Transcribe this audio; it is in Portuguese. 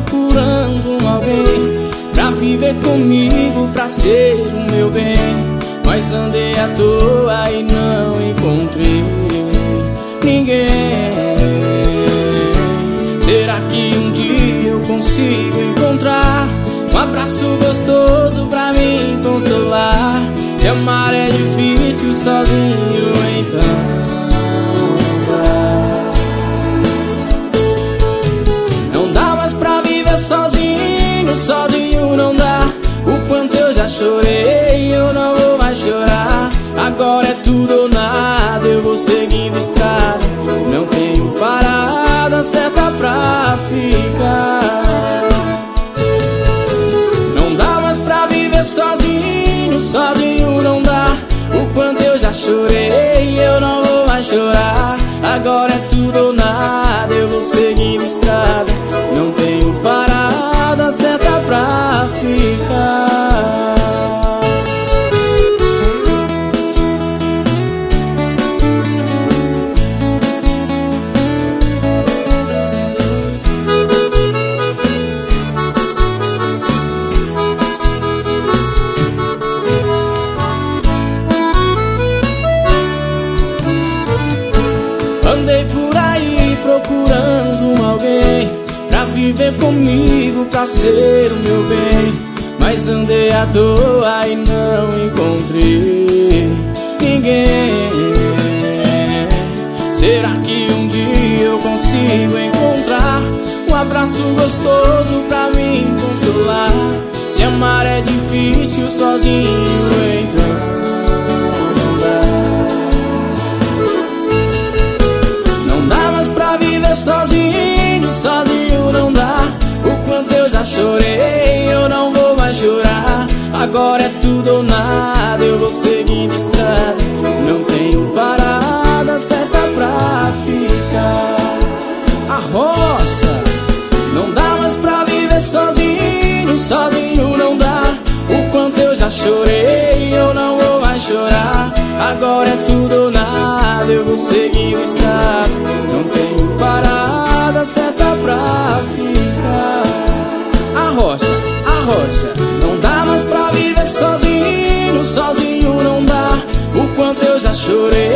procurando alguém pra viver comigo, pra ser o meu bem. Mas andei à toa e não encontrei ninguém. Será que um dia eu consigo encontrar um abraço gostoso pra me consolar? Se amar é difícil sozinho, então não dá mais pra viver sozinho, sozinho não dá. O quanto eu já chorei, eu não vou mais chorar. Agora é tudo ou nada, eu vou seguindo estrada. Não tenho parada certa pra ficar. Não dá mais pra viver sozinho, sozinho não dá. O quanto eu já chorei, eu não vou mais chorar. Agora é tudo ou nada, eu vou seguindo estrada. Não tenho parada certa pra ficar. Andei por aí procurando alguém pra viver comigo, pra ser o meu bem. Mas andei à toa e não encontrei ninguém. Será que um dia eu consigo encontrar um abraço gostoso pra me consolar? Se amar é difícil sozinho, então sozinho, sozinho não dá. O quanto eu já chorei, eu não vou mais chorar. Agora é tudo ou nada, eu vou seguindo estrada. Não tenho parada certa pra ficar. A roça não dá mais pra viver sozinho, sozinho não dá. O quanto eu já chorei, eu não vou mais chorar. Agora é tudo ou nada, eu vou seguindo estrada. Não tenho parada certa pra ficar. A rocha, não dá mais pra viver sozinho, sozinho não dá. O quanto eu já chorei,